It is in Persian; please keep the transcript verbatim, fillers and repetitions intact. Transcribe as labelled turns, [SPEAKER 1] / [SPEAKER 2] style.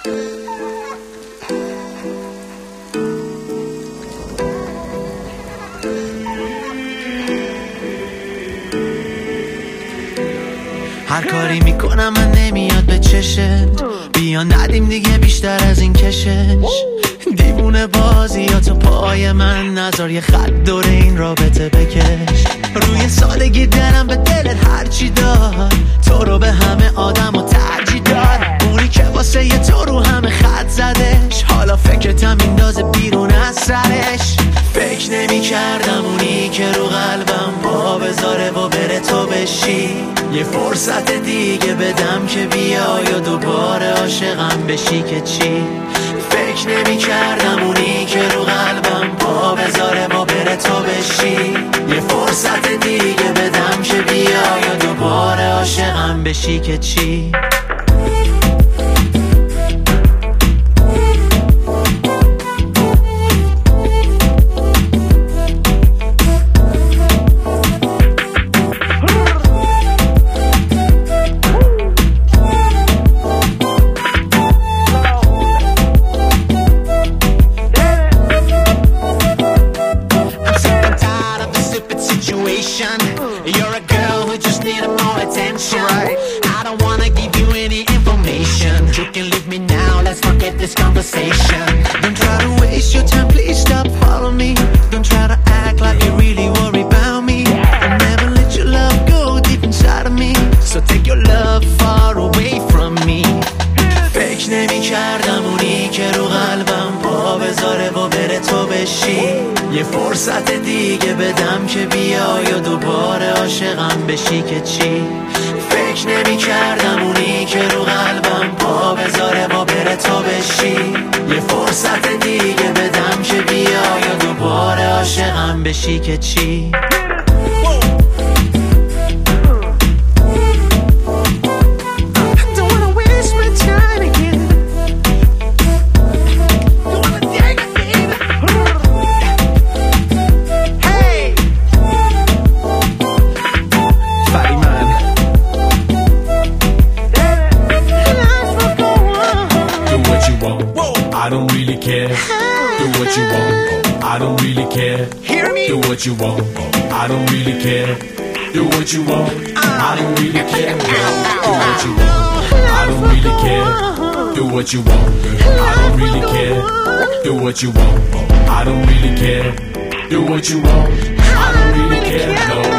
[SPEAKER 1] هر کاری میکنم من نمیاد به چشت، بیا ندیم دیگه بیشتر از این کشش. دیوونه بازی یا تو پای من نذار یه خط دور این رابطه بکش. روی سادگی دلم به دلت هرچی داد، تو رو به همه آدم و ترجیح داد. اونی که واسه یه تو رو همه خط زدش، حالا فکرتم میندازه بیرون از سرش. فکر نمی کردم اونی که رو قلبم پا بذاره و بره تو بشی. یه فرصت دیگه بدم که بیای و دوباره عاشقم بشی که چی. فکر نمی کردم اونی که رو قلبم پا بذاره و بره تو بشی. یه فرصت دیگه بدم که بیای و دوباره عاشقم بشی که چی. You're a girl who just needed more attention. I don't wanna give you any information. You can leave me now, let's forget this conversation. Don't try to waste your time, please stop following me. Don't try to act like you really worry about me. I'll never let your love go deep inside of me. So take your love far away from me. فکر نمی کردم اونی که رو قلبم پا بذاره و بره تو بشی. یه فرصت دیگه بدم که بیای و دوباره عاشقم بشی که چی. فکر نمی کردم اونی که رو قلبم پا بذاره و بره تو بشی. یه فرصت دیگه بدم که بیای و دوباره عاشقم بشی که چی.
[SPEAKER 2] I don't really care. Do what you want. I don't really care.
[SPEAKER 1] Hear me?
[SPEAKER 2] Do what you want. I don't really care. Do what you want. I don't really care. Do what you want. I don't really care. Do what you want. I don't really care. Do what you want. I don't really care. Do what you want. I don't really care. No.